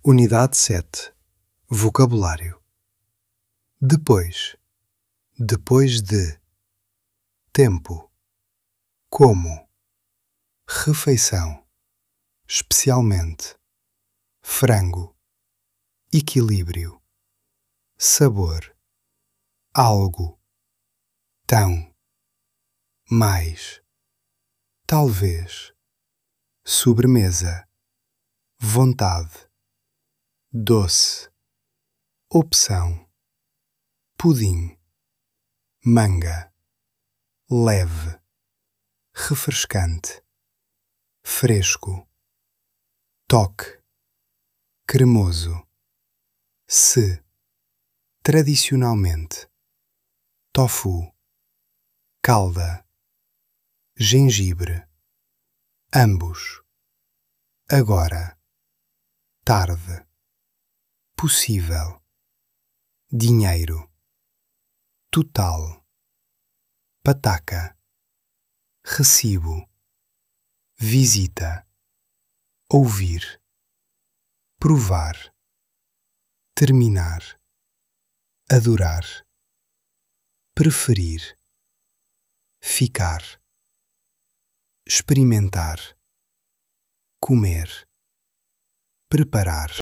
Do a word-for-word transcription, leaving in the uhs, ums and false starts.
Unidade sete. Vocabulário. Depois. Depois de. Tempo. Como. Refeição. Especialmente. Frango. Equilíbrio. Sabor. Algo. Tão. Mais. Talvez. Sobremesa. Vontade. Doce. Opção. Pudim. Manga. Leve. Refrescante. Fresco. Toque. Cremoso. Se. Tradicionalmente. Tofu. Calda. Gengibre. Ambos. Agora. Tarde. Possível. Dinheiro. Total. Pataca. Recibo. Visita. Ouvir. Provar. Terminar. Adorar. Preferir. Ficar. Experimentar. Comer. Preparar.